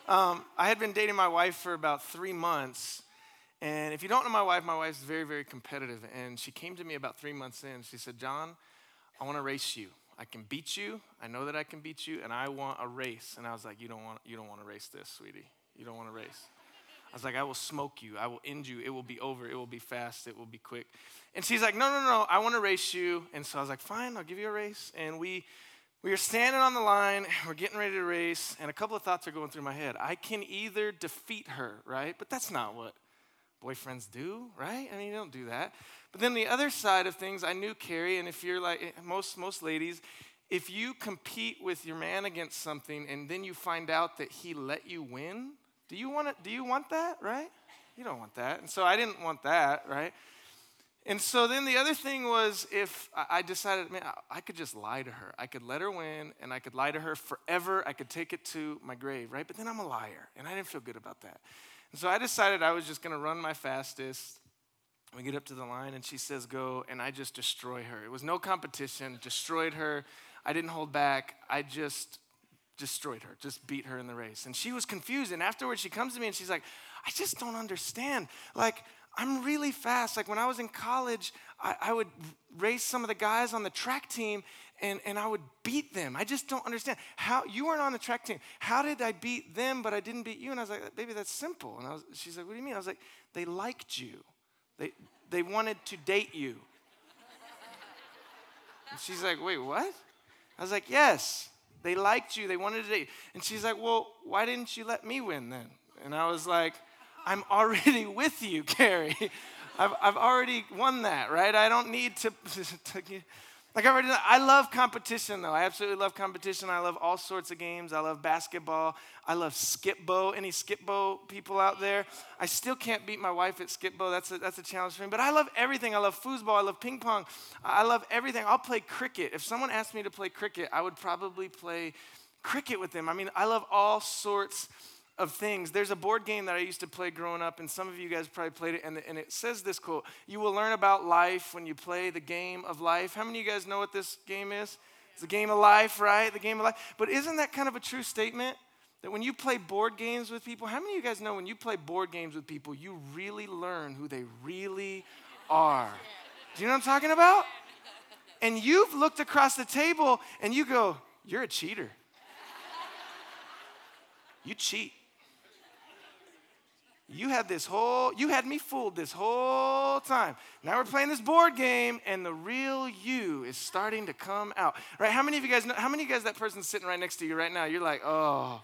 I had been dating my wife for about 3 months. And if you don't know my wife's very, very competitive. And she came to me about 3 months in. She said, John, I want to race you. I can beat you. I know that I can beat you. And I want a race. And I was like, you don't want to race this, sweetie. You don't want to race. I was like, I will smoke you. I will end you. It will be over. It will be fast. It will be quick. And she's like, no. I want to race you. And so I was like, fine, I'll give you a race. And we were standing on the line. We're getting ready to race. And a couple of thoughts are going through my head. I can either defeat her, right? But that's not what boyfriends do, right? I mean, you don't do that. But then the other side of things, I knew Carrie, and if you're like most ladies, if you compete with your man against something and then you find out that he let you win, do you want that, right? You don't want that. And so I didn't want that, right? And so then the other thing was, if I decided, man, I could just lie to her. I could let her win, and I could lie to her forever. I could take it to my grave, right? But then I'm a liar, and I didn't feel good about that. And so I decided I was just going to run my fastest. We get up to the line, and she says, go, and I just destroy her. It was no competition, destroyed her. I didn't hold back. I just destroyed her, just beat her in the race. And she was confused, and afterwards she comes to me, and she's like, I just don't understand. Like, I'm really fast. Like, when I was in college, I would race some of the guys on the track team, and I would beat them. I just don't understand. How you weren't on the track team. How did I beat them, but I didn't beat you? And I was like, baby, that's simple. And she's like, what do you mean? I was like, they liked you. They wanted to date you. And she's like, wait, what? I was like, yes, they liked you. They wanted to date you. And she's like, well, why didn't you let me win then? And I was like, I'm already with you, Carrie. I've already won that, right? I don't need to like I love competition, though. I absolutely love competition. I love all sorts of games. I love basketball. I love skip-bo. Any skip-bo people out there? I still can't beat my wife at skip-bo. That's a challenge for me. But I love everything. I love foosball. I love ping pong. I love everything. I'll play cricket. If someone asked me to play cricket, I would probably play cricket with them. I mean, I love all sorts of things. There's a board game that I used to play growing up, and some of you guys probably played it, and it says this quote, you will learn about life when you play the game of life. How many of you guys know what this game is? It's the game of life, right? The game of life. But isn't that kind of a true statement? That when you play board games with people, how many of you guys know when you play board games with people, you really learn who they really are? Do you know what I'm talking about? And you've looked across the table, and you go, you're a cheater. You cheat. You had me fooled this whole time. Now we're playing this board game, and the real you is starting to come out. Right? How many of you guys that person's sitting right next to you right now? You're like, oh,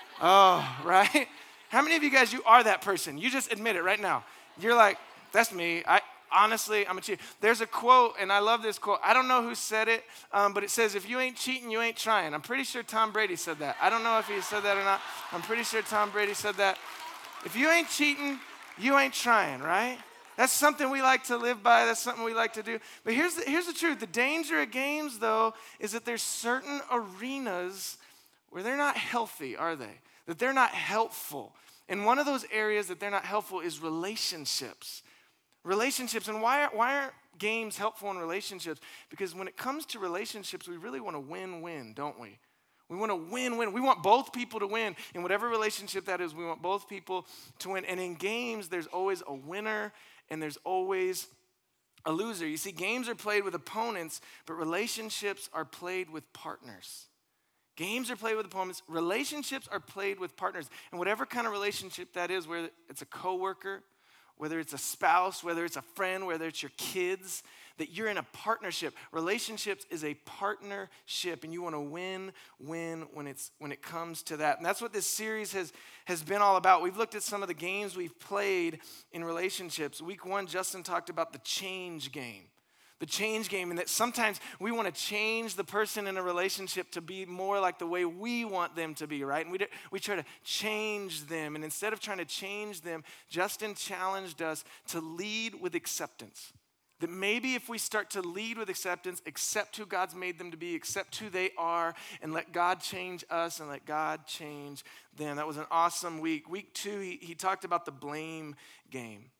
right? How many of you guys, you are that person? You just admit it right now. You're like, that's me. Honestly, I'm a cheater. There's a quote, and I love this quote. I don't know who said it, but it says, if you ain't cheating, you ain't trying. I'm pretty sure Tom Brady said that. I don't know if he said that or not. I'm pretty sure Tom Brady said that. If you ain't cheating, you ain't trying, right? That's something we like to live by. That's something we like to do. But here's the truth. The danger of games, though, is that there's certain arenas where they're not healthy, are they? That they're not helpful. And one of those areas that they're not helpful is relationships. Relationships. And why aren't games helpful in relationships? Because when it comes to relationships, we really want to win-win, don't we? We want to win-win. We want both people to win. In whatever relationship that is, we want both people to win. And in games, there's always a winner and there's always a loser. You see, games are played with opponents, but relationships are played with partners. Games are played with opponents. Relationships are played with partners. And whatever kind of relationship that is, whether it's a coworker, whether it's a spouse, whether it's a friend, whether it's your kids, that you're in a partnership. Relationships is a partnership, and you want to win when it comes to that. And that's what this series has been all about. We've looked at some of the games we've played in relationships. Week 1, Justin talked about the change game. The change game, and that sometimes we want to change the person in a relationship to be more like the way we want them to be, right? And we try to change them. And instead of trying to change them, Justin challenged us to lead with acceptance. That maybe if we start to lead with acceptance, accept who God's made them to be, accept who they are, and let God change us and let God change them. That was an awesome week. Week 2, he talked about the blame game.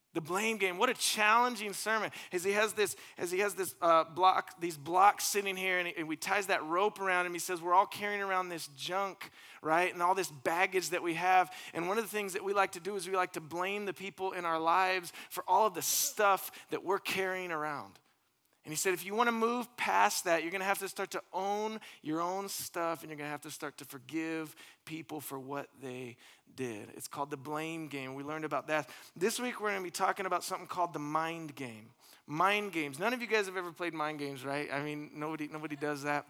The blame game. What a challenging sermon. As he has this these blocks sitting here, and we ties that rope around him. He says we're all carrying around this junk, right, and all this baggage that we have. And one of the things that we like to do is we like to blame the people in our lives for all of the stuff that we're carrying around. And he said, if you want to move past that, you're going to have to start to own your own stuff, and you're going to have to start to forgive people for what they did. It's called the blame game. We learned about that. This week, we're going to be talking about something called the mind game. Mind games. None of you guys have ever played mind games, right? I mean, nobody does that.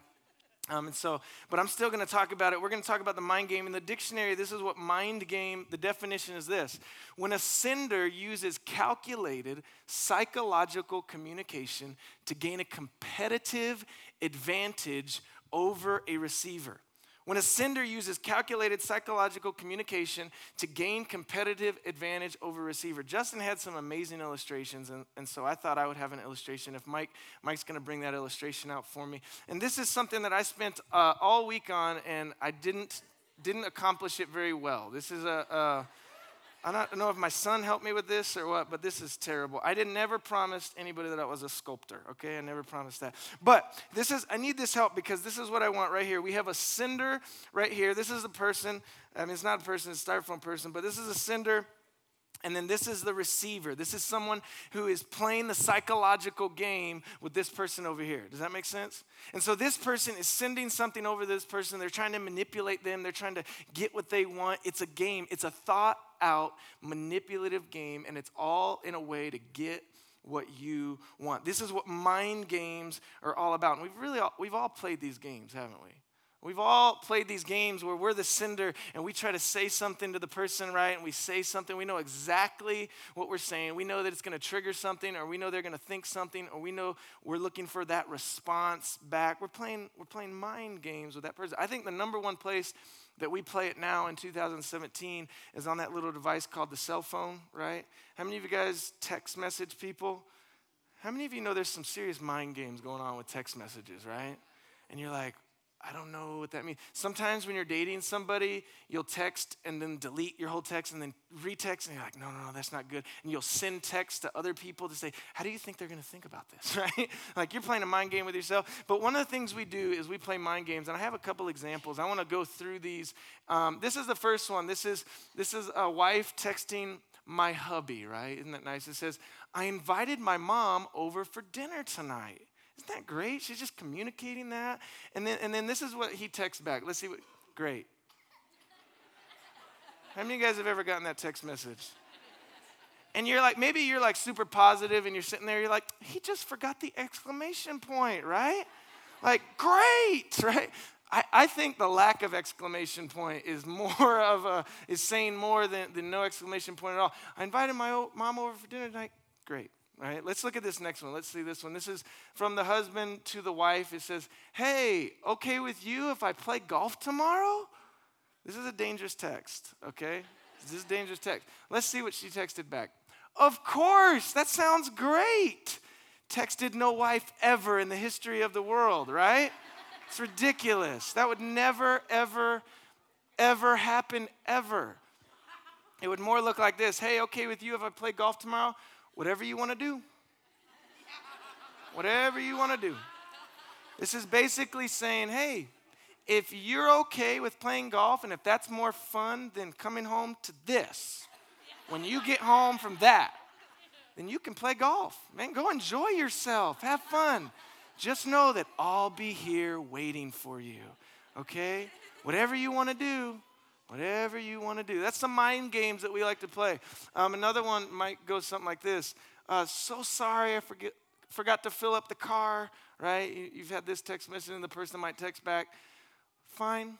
But I'm still going to talk about it. We're going to talk about the mind game. In the dictionary, this is what mind game, the definition is this. When a sender uses calculated psychological communication to gain a competitive advantage over a receiver. When a sender uses calculated psychological communication to gain competitive advantage over a receiver. Justin had some amazing illustrations, and so I thought I would have an illustration. If Mike's going to bring that illustration out for me. And this is something that I spent all week on, and I didn't accomplish it very well. This is I don't know if my son helped me with this or what, but this is terrible. I never promised anybody that I was a sculptor, okay? I never promised that. But I need this help because this is what I want right here. We have a sender right here. This is the person. I mean, it's not a person, it's a styrofoam person, but this is a sender. And then this is the receiver. This is someone who is playing the psychological game with this person over here. Does that make sense? And so this person is sending something over to this person. They're trying to manipulate them. They're trying to get what they want. It's a game. It's a thought-out, manipulative game, and it's all in a way to get what you want. This is what mind games are all about. And we've all played these games, haven't we? We've all played these games where we're the sender and we try to say something to the person, right? And we say something. We know exactly what we're saying. We know that it's going to trigger something, or we know they're going to think something, or we know we're looking for that response back. We're playing mind games with that person. I think the number one place that we play it now in 2017 is on that little device called the cell phone, right? How many of you guys text message people? How many of you know there's some serious mind games going on with text messages, right? And you're like, I don't know what that means. Sometimes when you're dating somebody, you'll text and then delete your whole text and then retext, and you're like, no, that's not good. And you'll send texts to other people to say, how do you think they're going to think about this, right? Like you're playing a mind game with yourself. But one of the things we do is we play mind games, and I have a couple examples. I want to go through these. This is the first one. This is a wife texting my hubby, right? Isn't that nice? It says, I invited my mom over for dinner tonight. Isn't that great? She's just communicating that. And then this is what he texts back. Let's see what, great. How many of you guys have ever gotten that text message? And you're like, maybe you're like super positive and you're sitting there, you're like, he just forgot the exclamation point, right? Like, great, right? I think the lack of exclamation point is is saying more than no exclamation point at all. I invited my mom over for dinner tonight. Great. All right, let's look at this next one. Let's see this one. This is from the husband to the wife. It says, hey, okay with you if I play golf tomorrow? This is a dangerous text, okay? This is a dangerous text. Let's see what she texted back. Of course, that sounds great. Texted no wife ever in the history of the world, right? It's ridiculous. That would never, ever, ever happen, ever. It would more look like this. Hey, okay with you if I play golf tomorrow? Whatever you want to do. Whatever you want to do. This is basically saying, hey, if you're okay with playing golf and if that's more fun than coming home to this, when you get home from that, then you can play golf. Man, go enjoy yourself. Have fun. Just know that I'll be here waiting for you, okay? Whatever you want to do. Whatever you want to do. That's the mind games that we like to play. Another one might go something like this. So sorry I forgot to fill up the car, right? You've had this text message and the person might text back, fine,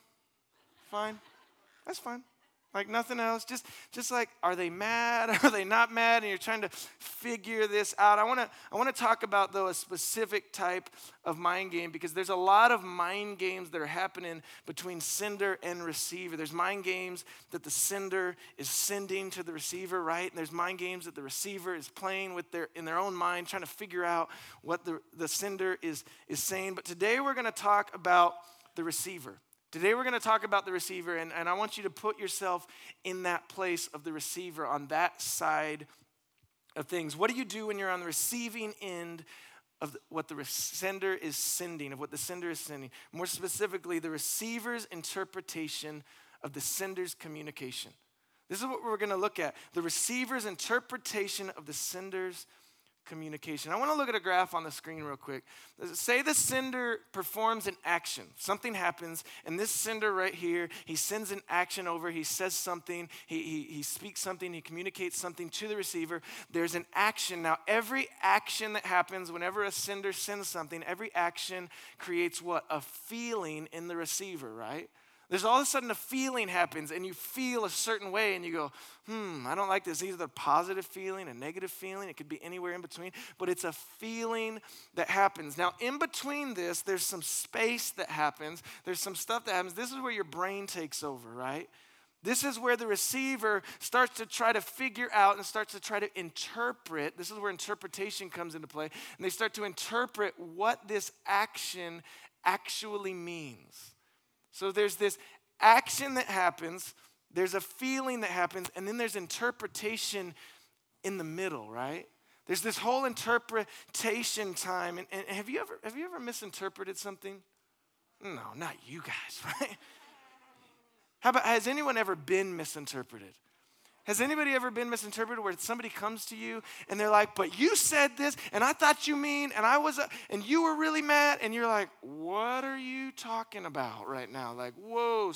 that's fine. Like nothing else. Just like, are they mad? Are they not mad? And you're trying to figure this out. I want to talk about, though, a specific type of mind game, because there's a lot of mind games that are happening between sender and receiver. There's mind games that the sender is sending to the receiver, right? And there's mind games that the receiver is playing with in their own mind, trying to figure out what the sender is saying. But today we're going to talk about the receiver. Today we're going to talk about the receiver, and I want you to put yourself in that place of the receiver, on that side of things. What do you do when you're on the receiving end of what the sender is sending, of what the sender is sending? More specifically, the receiver's interpretation of the sender's communication. This is what we're going to look at, the receiver's interpretation of the sender's communication. I want to look at a graph on the screen real quick. Say the sender performs an action. Something happens, and this sender right here, he sends an action over. He says something. He speaks something. He communicates something to the receiver. There's an action. Now, every action that happens whenever a sender sends something, every action creates what? A feeling in the receiver, right? There's all of a sudden a feeling happens, and you feel a certain way, and you go, I don't like this. Either a positive feeling, a negative feeling. It could be anywhere in between, but it's a feeling that happens. Now, in between this, there's some space that happens. There's some stuff that happens. This is where your brain takes over, right? This is where the receiver starts to try to figure out and starts to try to interpret. This is where interpretation comes into play, and they start to interpret what this action actually means. So there's this action that happens, there's a feeling that happens, and then there's interpretation in the middle, right? There's this whole interpretation time. And have you ever misinterpreted something? No, not you guys, right? Has anyone ever been misinterpreted? Has anybody ever been misinterpreted where somebody comes to you and they're like, but you said this and I thought you mean, and you were really mad, and you're like, what are you talking about right now? Like, whoa,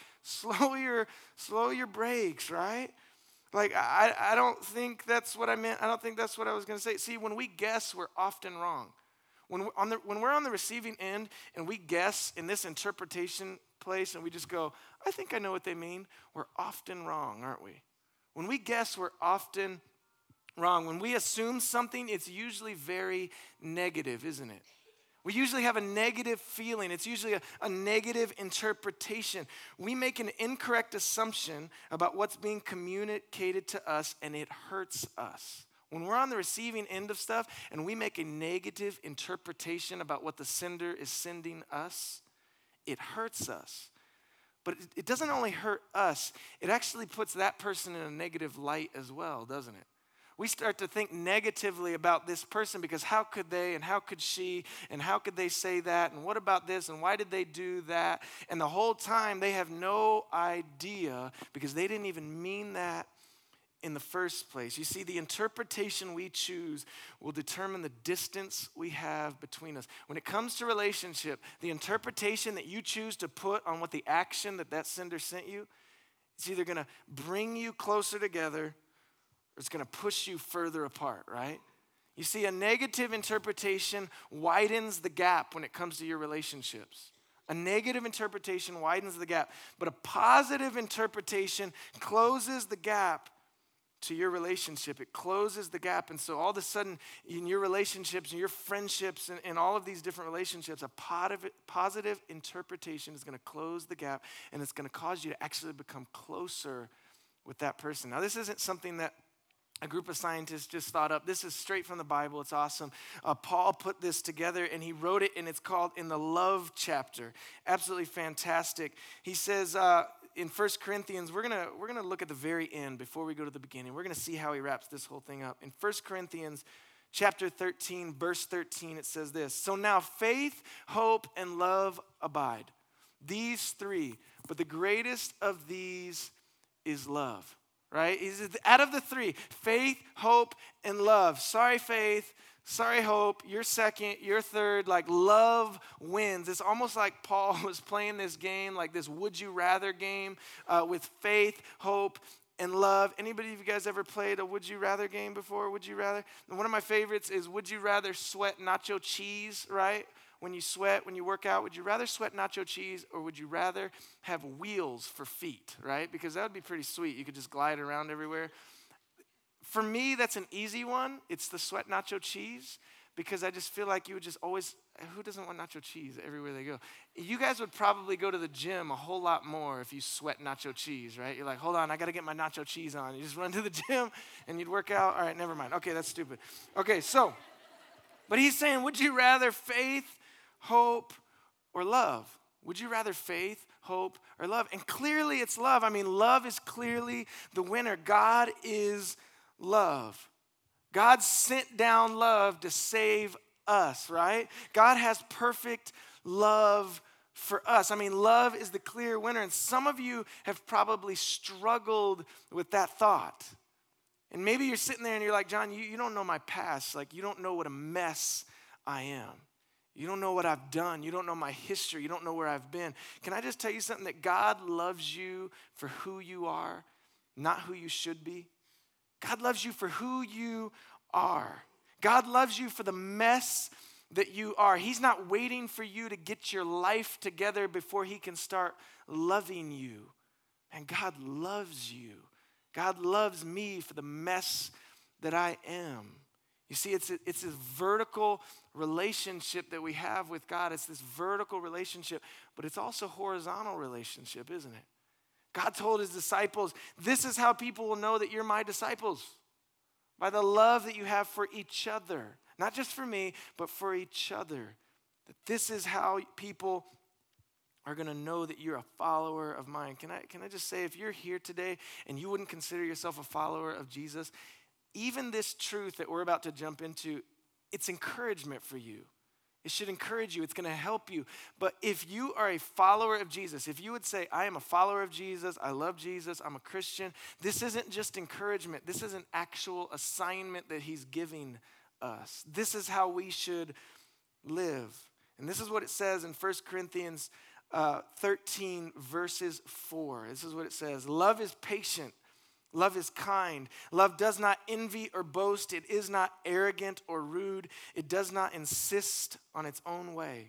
slow your brakes, right? Like, I don't think that's what I meant. I don't think that's what I was going to say. See, when we guess, we're often wrong. When we're on the receiving end and we guess in this interpretation place and we just go, I think I know what they mean, we're often wrong, aren't we? When we guess, we're often wrong. When we assume something, it's usually very negative, isn't it? We usually have a negative feeling. It's usually a negative interpretation. We make an incorrect assumption about what's being communicated to us, and it hurts us. When we're on the receiving end of stuff and we make a negative interpretation about what the sender is sending us, it hurts us. But it doesn't only hurt us, it actually puts that person in a negative light as well, doesn't it? We start to think negatively about this person because how could they and how could she and how could they say that and what about this and why did they do that? And the whole time they have no idea because they didn't even mean that in the first place. You see, the interpretation we choose will determine the distance we have between us. When it comes to relationship, the interpretation that you choose to put on what the action that sender sent you, it's either going to bring you closer together or it's going to push you further apart, right? You see, a negative interpretation widens the gap when it comes to your relationships. A negative interpretation widens the gap, but a positive interpretation closes the gap to your relationship. It closes the gap. And so all of a sudden in your relationships and your friendships and all of these different relationships, a positive interpretation is going to close the gap and it's going to cause you to actually become closer with that person. Now, this isn't something that a group of scientists just thought up. This is straight from the Bible. It's awesome. Paul put this together and he wrote it, and it's called in the love chapter. Absolutely fantastic. He says, in 1 Corinthians, we're gonna look at the very end before we go to the beginning. We're gonna see how he wraps this whole thing up. In 1 Corinthians chapter 13, verse 13, it says this. So now faith, hope, and love abide. These three, but the greatest of these is love, right? Out of the three, faith, hope, and love. Sorry, faith. Sorry, hope, you're second, you're third, like love wins. It's almost like Paul was playing this game, like this would you rather game with faith, hope, and love. Anybody of you guys ever played a would you rather game before? Would you rather? And one of my favorites is would you rather sweat nacho cheese, right? When you sweat, when you work out, would you rather sweat nacho cheese or would you rather have wheels for feet, right? Because that would be pretty sweet. You could just glide around everywhere. For me, that's an easy one. It's the sweat nacho cheese because I just feel like you would just always, who doesn't want nacho cheese everywhere they go? You guys would probably go to the gym a whole lot more if you sweat nacho cheese, right? You're like, hold on, I got to get my nacho cheese on. You just run to the gym and you'd work out. All right, never mind. Okay, that's stupid. Okay, so, but he's saying, would you rather faith, hope, or love? Would you rather faith, hope, or love? And clearly it's love. I mean, love is clearly the winner. God is love. God sent down love to save us, right? God has perfect love for us. I mean, love is the clear winner. And some of you have probably struggled with that thought. And maybe you're sitting there and you're like, John, you don't know my past. Like, you don't know what a mess I am. You don't know what I've done. You don't know my history. You don't know where I've been. Can I just tell you something? That God loves you for who you are, not who you should be. God loves you for who you are. God loves you for the mess that you are. He's not waiting for you to get your life together before he can start loving you. And God loves you. God loves me for the mess that I am. You see, it's this vertical relationship that we have with God. It's this vertical relationship, but it's also a horizontal relationship, isn't it? God told his disciples, this is how people will know that you're my disciples, by the love that you have for each other. Not just for me, but for each other. That this is how people are going to know that you're a follower of mine. Can I just say, if you're here today and you wouldn't consider yourself a follower of Jesus, even this truth that we're about to jump into, it's encouragement for you. It should encourage you. It's going to help you. But if you are a follower of Jesus, if you would say, I am a follower of Jesus, I love Jesus, I'm a Christian, this isn't just encouragement. This is an actual assignment that he's giving us. This is how we should live. And this is what it says in 1 Corinthians 13 verses 4. This is what it says. Love is patient. Love is kind. Love does not envy or boast. It is not arrogant or rude. It does not insist on its own way.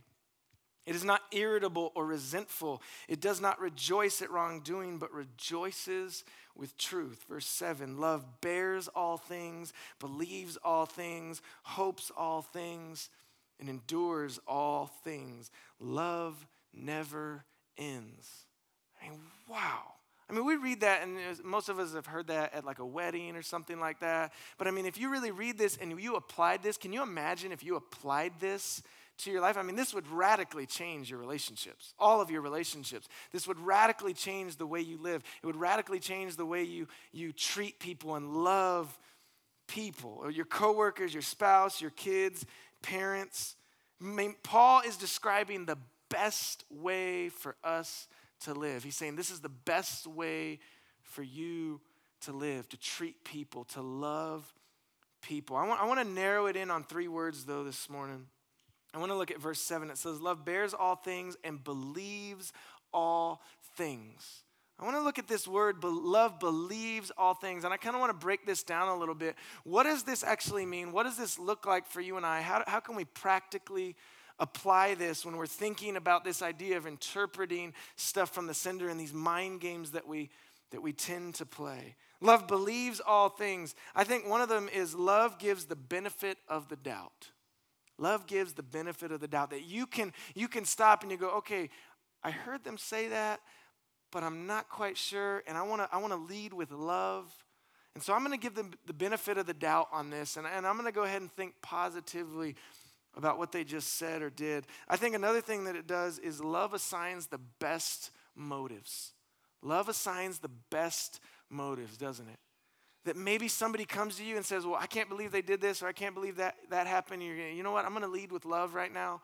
It is not irritable or resentful. It does not rejoice at wrongdoing, but rejoices with truth. Verse 7, love bears all things, believes all things, hopes all things, and endures all things. Love never ends. I mean, wow. I mean, we read that, and most of us have heard that at like a wedding or something like that. But I mean, if you really read this and you applied this, can you imagine if you applied this to your life? I mean, this would radically change your relationships, all of your relationships. This would radically change the way you live. It would radically change the way you treat people and love people, or your coworkers, your spouse, your kids, parents. I mean, Paul is describing the best way for us to live. He's saying this is the best way for you to live, to treat people, to love people. I want to narrow it in on 3 words, though, this morning. I want to look at verse 7. It says, love bears all things and believes all things. I want to look at this word, love believes all things. And I kind of want to break this down a little bit. What does this actually mean? What does this look like for you and I? How can we practically apply this when we're thinking about this idea of interpreting stuff from the sender and these mind games that we tend to play? Love believes all things. I think one of them is love gives the benefit of the doubt. Love gives the benefit of the doubt, that you can stop and you go, okay, I heard them say that, but I'm not quite sure, and I want to lead with love. And so I'm going to give them the benefit of the doubt on this, and I'm going to go ahead and think positively about what they just said or did. I think another thing that it does is love assigns the best motives. Love assigns the best motives, doesn't it? That maybe somebody comes to you and says, well, I can't believe they did this, or I can't believe that happened. You're gonna, you know what? I'm going to lead with love right now,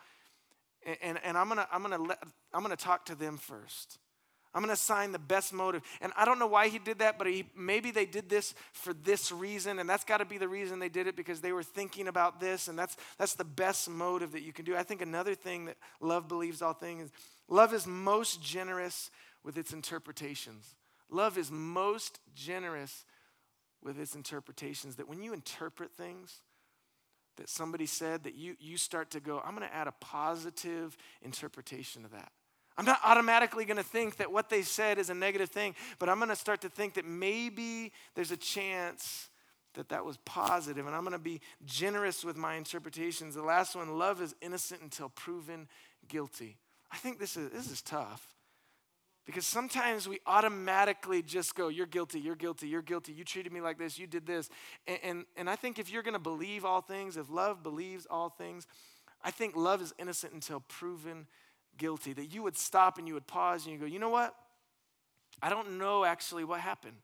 and I'm going to talk to them first. I'm going to assign the best motive. And I don't know why he did that, but maybe they did this for this reason, and that's got to be the reason they did it, because they were thinking about this, and that's the best motive that you can do. I think another thing that love believes all things is love is most generous with its interpretations. Love is most generous with its interpretations, that when you interpret things that somebody said, that you start to go, I'm going to add a positive interpretation to that. I'm not automatically going to think that what they said is a negative thing, but I'm going to start to think that maybe there's a chance that was positive, and I'm going to be generous with my interpretations. The last one, love is innocent until proven guilty. I think this is tough, because sometimes we automatically just go, you're guilty, you're guilty, you're guilty, you treated me like this, you did this. And I think if you're going to believe all things, if love believes all things, I think love is innocent until proven guilty. That you would stop and you would pause and you go, you know what? I don't know actually what happened.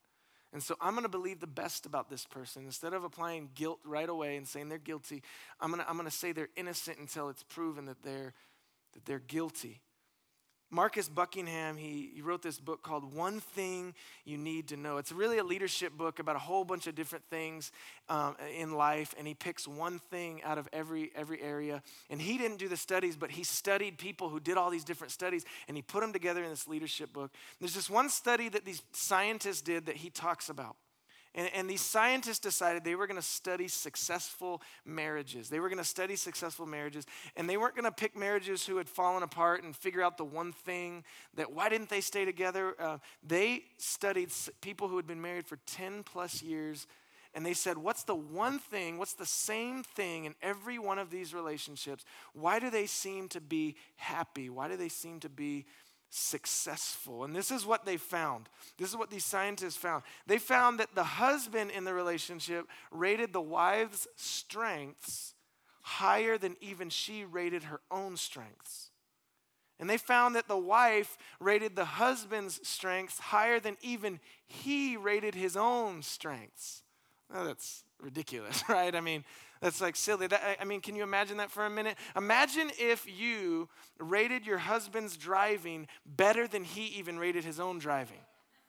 And so I'm going to believe the best about this person. Instead of applying guilt right away and saying they're guilty, I'm going to say they're innocent until it's proven that they're guilty. Marcus Buckingham, he wrote this book called One Thing You Need to Know. It's really a leadership book about a whole bunch of different things in life, and he picks one thing out of every area. And he didn't do the studies, but he studied people who did all these different studies, and he put them together in this leadership book. There's this one study that these scientists did that he talks about. And these scientists decided they were going to study successful marriages. They were going to study successful marriages, and they weren't going to pick marriages who had fallen apart and figure out the one thing that, why didn't they stay together? They studied people who had been married for 10 plus years, and they said, what's the one thing, what's the same thing in every one of these relationships? Why do they seem to be happy? Why do they seem to be successful? And this is what they found. This is what these scientists found. They found that the husband in the relationship rated the wife's strengths higher than even she rated her own strengths. And they found that the wife rated the husband's strengths higher than even he rated his own strengths. Now that's ridiculous, right? I mean, that's like silly. Can you imagine that for a minute? Imagine if you rated your husband's driving better than he even rated his own driving.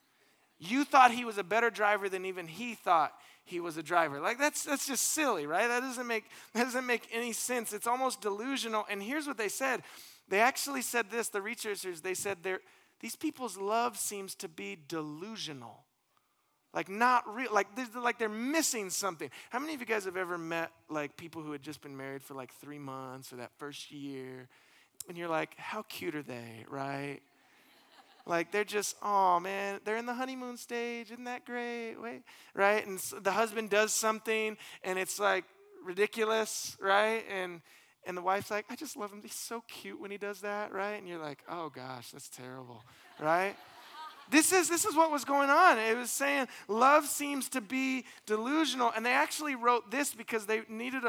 You thought he was a better driver than even he thought he was a driver. Like that's just silly, right? That doesn't make any sense. It's almost delusional. And here's what they said. They actually said this, the researchers, they said these people's love seems to be delusional. Like not real, like they're missing something. How many of you guys have ever met like people who had just been married for like 3 months or that first year? And you're like, how cute are they, right? Like they're just, oh man, they're in the honeymoon stage. Isn't that great? Wait, right? And so the husband does something and it's like ridiculous, right? And the wife's like, I just love him. He's so cute when he does that, right? And you're like, oh gosh, that's terrible, right? This is what was going on. It was saying love seems to be delusional. And they actually wrote this because they needed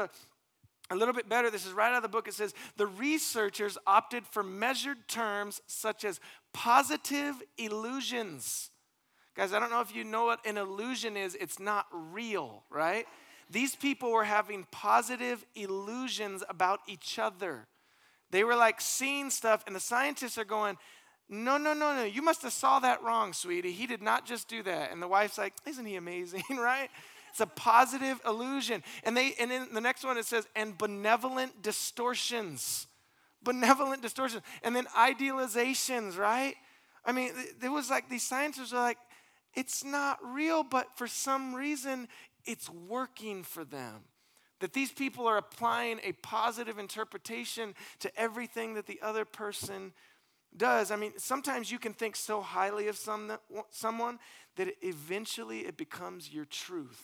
a little bit better. This is right out of the book. It says, the researchers opted for measured terms such as positive illusions. Guys, I don't know if you know what an illusion is. It's not real, right? These people were having positive illusions about each other. They were like seeing stuff, and the scientists are going, no, you must have saw that wrong, sweetie. He did not just do that. And the wife's like, isn't he amazing, right? It's a positive illusion. And in the next one it says, and benevolent distortions. Benevolent distortions. And then idealizations, right? I mean, there was like these scientists are like, it's not real, but for some reason it's working for them. That these people are applying a positive interpretation to everything that the other person does. I mean, sometimes you can think so highly of someone that eventually it becomes your truth.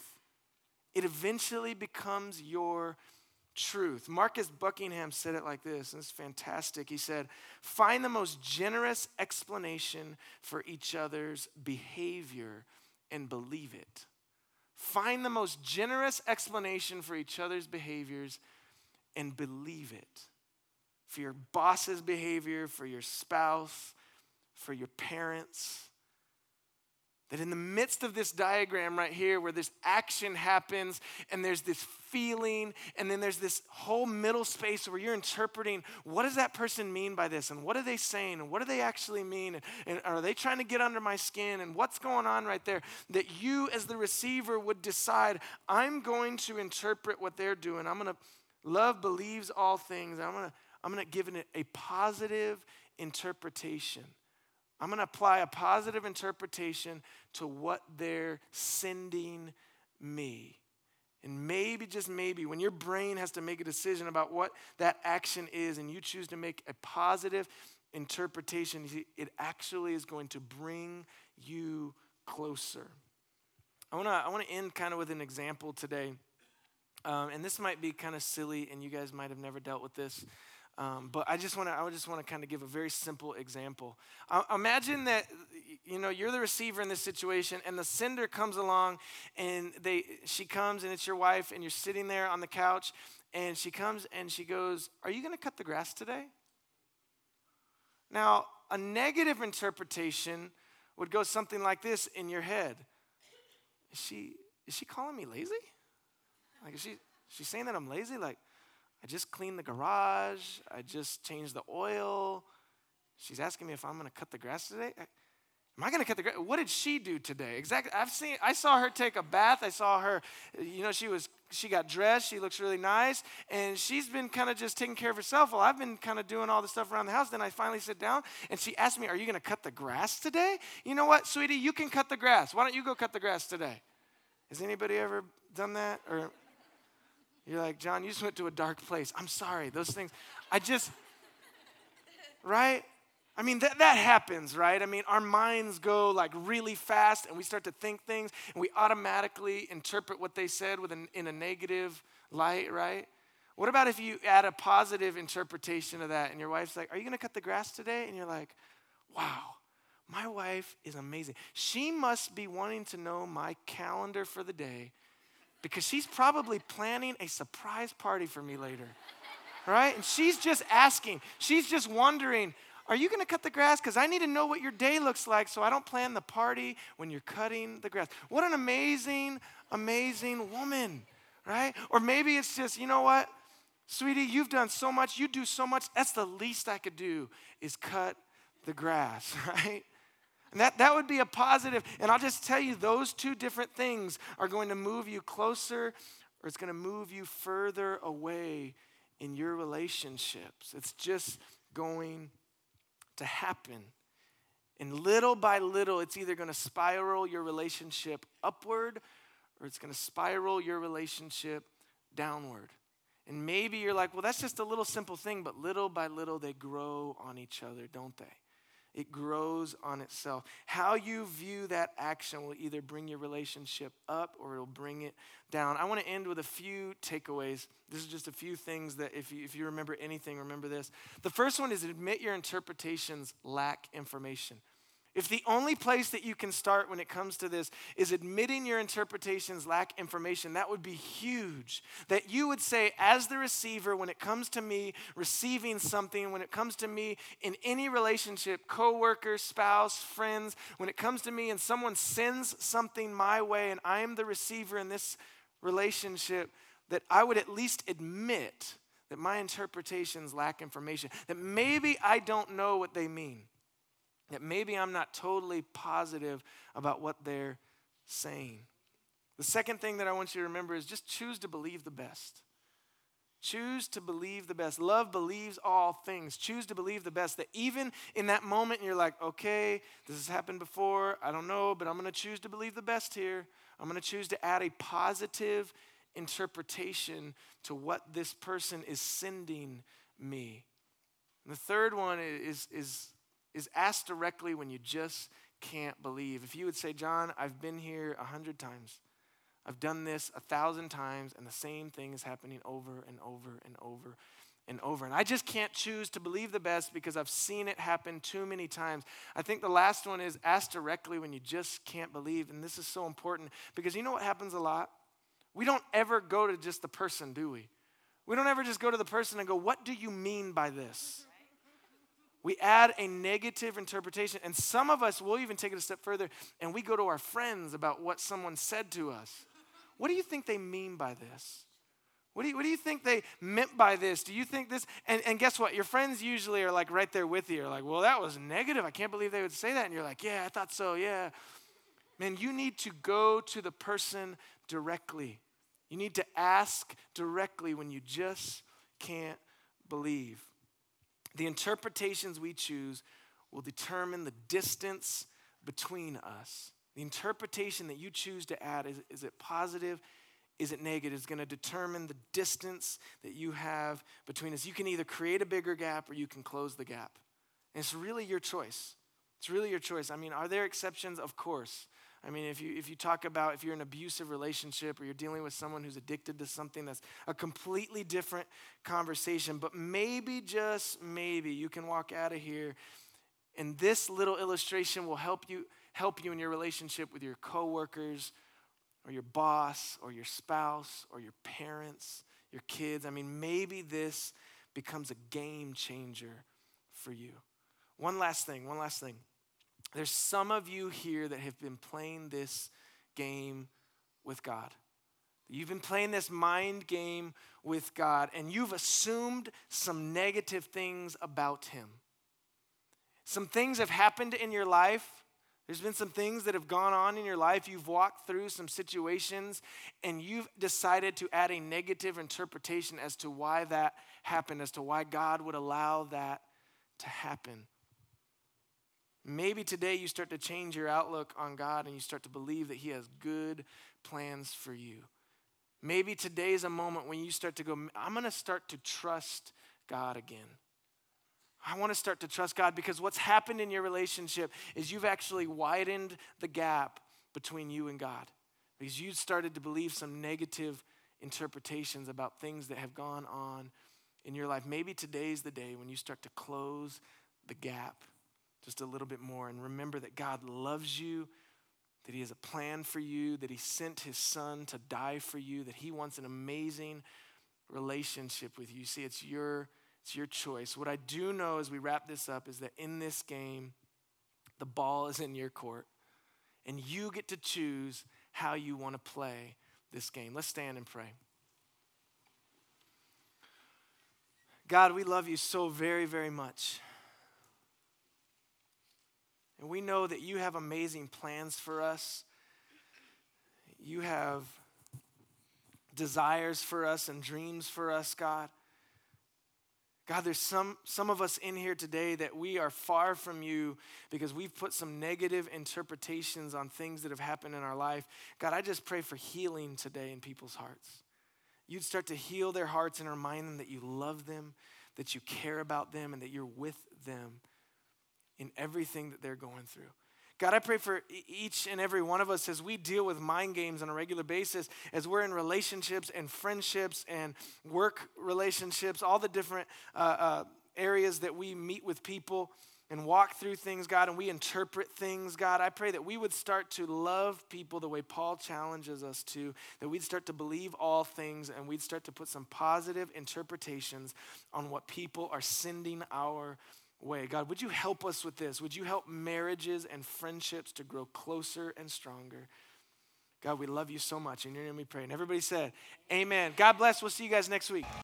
It eventually becomes your truth. Marcus Buckingham said it like this, and it's fantastic. He said, find the most generous explanation for each other's behavior and believe it. Find the most generous explanation for each other's behaviors and believe it. For your boss's behavior, for your spouse, for your parents. That in the midst of this diagram right here where this action happens and there's this feeling and then there's this whole middle space where you're interpreting what does that person mean by this and what are they saying and what do they actually mean and are they trying to get under my skin and what's going on right there, that you as the receiver would decide, I'm going to interpret what they're doing. Love believes all things. I'm going to give it a positive interpretation. I'm going to apply a positive interpretation to what they're sending me. And maybe, just maybe, when your brain has to make a decision about what that action is and you choose to make a positive interpretation, it actually is going to bring you closer. I want to end kind of with an example today. And this might be kind of silly and you guys might have never dealt with this. But I just want to kind of give a very simple example. Imagine that, you're the receiver in this situation and the sender comes along and she comes and it's your wife and you're sitting there on the couch and she comes and she goes, are you going to cut the grass today? Now, a negative interpretation would go something like this in your head. is she calling me lazy? Like, is she saying that I'm lazy? Like, I just cleaned the garage. I just changed the oil. She's asking me if I'm going to cut the grass today. Am I going to cut the grass? What did she do today? Exactly. I saw her take a bath. I saw her, she got dressed. She looks really nice. And she's been kind of just taking care of herself while I've been kind of doing all the stuff around the house. Then I finally sit down and she asked me, are you going to cut the grass today? You know what, sweetie? You can cut the grass. Why don't you go cut the grass today? Has anybody ever done that? Or you're like, John, you just went to a dark place. I'm sorry. Those things, right? I mean, that happens, right? I mean, our minds go like really fast and we start to think things and we automatically interpret what they said in a negative light, right? What about if you add a positive interpretation of that and your wife's like, are you going to cut the grass today? And you're like, wow, my wife is amazing. She must be wanting to know my calendar for the day because she's probably planning a surprise party for me later, right? And she's just asking, she's just wondering, are you going to cut the grass? Because I need to know what your day looks like so I don't plan the party when you're cutting the grass. What an amazing, amazing woman, right? Or maybe it's just, you know what, sweetie, you've done so much. You do so much. That's the least I could do is cut the grass, right? And that would be a positive. And I'll just tell you, those two different things are going to move you closer or it's going to move you further away in your relationships. It's just going to happen. And little by little, it's either going to spiral your relationship upward or it's going to spiral your relationship downward. And maybe you're like, well, that's just a little simple thing, but little by little, they grow on each other, don't they? It grows on itself. How you view that action will either bring your relationship up or it'll bring it down. I want to end with a few takeaways. This is just a few things that if you remember anything, remember this. The first one is admit your interpretations lack information. If the only place that you can start when it comes to this is admitting your interpretations lack information, that would be huge. That you would say, as the receiver, when it comes to me receiving something, when it comes to me in any relationship, coworker, spouse, friends, when it comes to me and someone sends something my way and I am the receiver in this relationship, that I would at least admit that my interpretations lack information, that maybe I don't know what they mean. That maybe I'm not totally positive about what they're saying. The second thing that I want you to remember is just choose to believe the best. Choose to believe the best. Love believes all things. Choose to believe the best. That even in that moment you're like, okay, this has happened before. I don't know, but I'm going to choose to believe the best here. I'm going to choose to add a positive interpretation to what this person is sending me. And the third one is ask directly when you just can't believe. If you would say, John, I've been here 100 times. I've done this 1,000 times, and the same thing is happening over and over and over and over. And I just can't choose to believe the best because I've seen it happen too many times. I think the last one is ask directly when you just can't believe. And this is so important because you know what happens a lot? We don't ever go to just the person, do we? We don't ever just go to the person and go, what do you mean by this? We add a negative interpretation, and some of us will even take it a step further, and we go to our friends about what someone said to us. What do you think they mean by this? What do you think they meant by this? Do you think this? And guess what? Your friends usually are like right there with you. You're like, well, that was negative. I can't believe they would say that. And you're like, yeah, I thought so, yeah. Man, you need to go to the person directly. You need to ask directly when you just can't believe. The interpretations we choose will determine the distance between us. The interpretation that you choose to add, is it positive? Is it negative? It's going to determine the distance that you have between us. You can either create a bigger gap or you can close the gap. And it's really your choice. It's really your choice. I mean, are there exceptions? Of course. I mean, if you talk about if you're in an abusive relationship or you're dealing with someone who's addicted to something, that's a completely different conversation. But maybe, just maybe, you can walk out of here and this little illustration will help you in your relationship with your coworkers or your boss or your spouse or your parents, your kids. I mean, maybe this becomes a game changer for you. One last thing. There's some of you here that have been playing this game with God. You've been playing this mind game with God, and you've assumed some negative things about him. Some things have happened in your life. There's been some things that have gone on in your life. You've walked through some situations, and you've decided to add a negative interpretation as to why that happened, as to why God would allow that to happen. Maybe today you start to change your outlook on God and you start to believe that he has good plans for you. Maybe today is a moment when you start to go, I'm going to start to trust God again. I want to start to trust God, because what's happened in your relationship is you've actually widened the gap between you and God, because you started to believe some negative interpretations about things that have gone on in your life. Maybe today's the day when you start to close the gap just a little bit more and remember that God loves you, that he has a plan for you, that he sent his son to die for you, that he wants an amazing relationship with you. See, it's your choice. What I do know as we wrap this up is that in this game, the ball is in your court, and you get to choose how you want to play this game. Let's stand and pray. God, we love you so very, very much. And we know that you have amazing plans for us. You have desires for us and dreams for us, God. God, there's some of us in here today that we are far from you because we've put some negative interpretations on things that have happened in our life. God, I just pray for healing today in people's hearts. You'd start to heal their hearts and remind them that you love them, that you care about them, and that you're with them in everything that they're going through. God, I pray for each and every one of us as we deal with mind games on a regular basis, as we're in relationships and friendships and work relationships, all the different areas that we meet with people and walk through things, God, and we interpret things, God. I pray that we would start to love people the way Paul challenges us to, that we'd start to believe all things, and we'd start to put some positive interpretations on what people are sending our way. God, would you help us with this? Would you help marriages and friendships to grow closer and stronger? God, we love you so much. In your name we pray. And everybody said, amen. God bless. We'll see you guys next week.